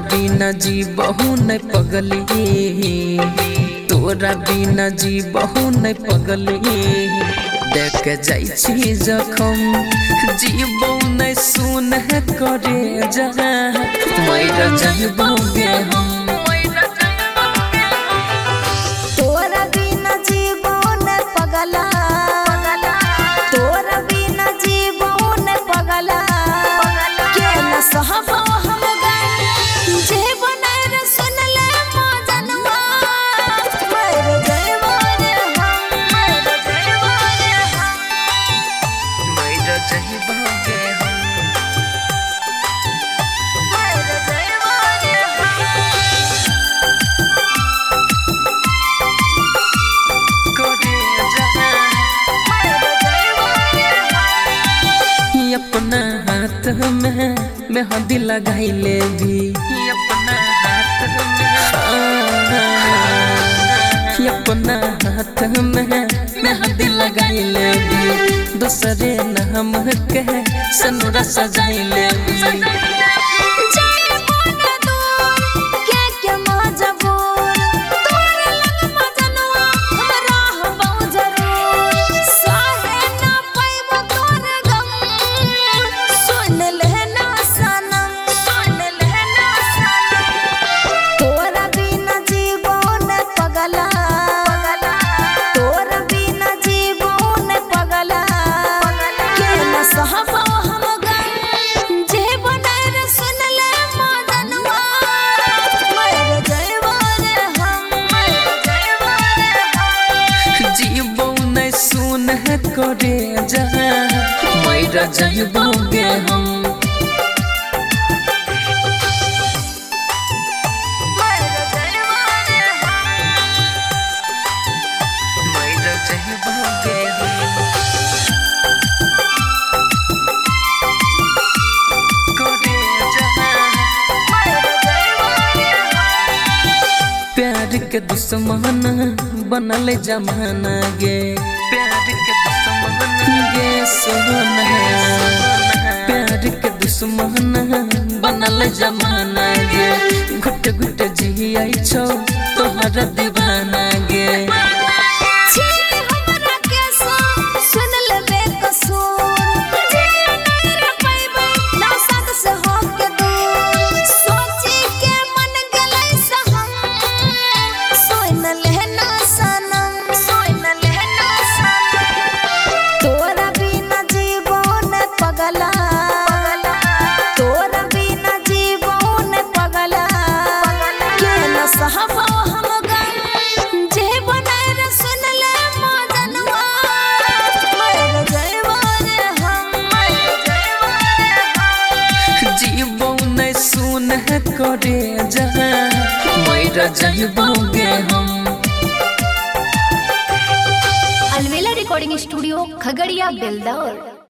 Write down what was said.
बिना जी बहु नहीं पगली, तोरा बिना जी बहु नहीं पगली। देख जाई छी जखम जीवो नहीं सुन करे जा, मर जाइबोगे हम। तोरा बिना जीवो नहीं पगला, तोरा बिना जीवो नहीं पगला। के न सहबो हम गए जीवन रे सुन ले मजनवा, मर जाइबो रे हम, मर जाइबो रे हम, मर जाइबोगे हम, मर जाइबो रे हम, करे जा। मर जाइबो रे हम। अपना हाथ में मेहंदी लगाइले भी, अपना हाथ अपना हाथ में मेहंदी लगाइले भी। दूसरे नाम के सनुरा सजाइले भी। करे जा मर जाइबोगे हम, मर जाइबो रे हम, मर जाइबोगे हम। करे जा मर जाइबो रे हम। प्यार के दुश्मन बनल जमाना गे, प्यार के दुश्मन गे सोना। प्यार के दुश्मन बनल जमाना गे, घुट घुट जियाई छौ तोहर दीवाना गे। करे जा मर जाइबोगे हम। अलवेला रिकॉर्डिंग स्टूडियो खगड़िया बेलदौर।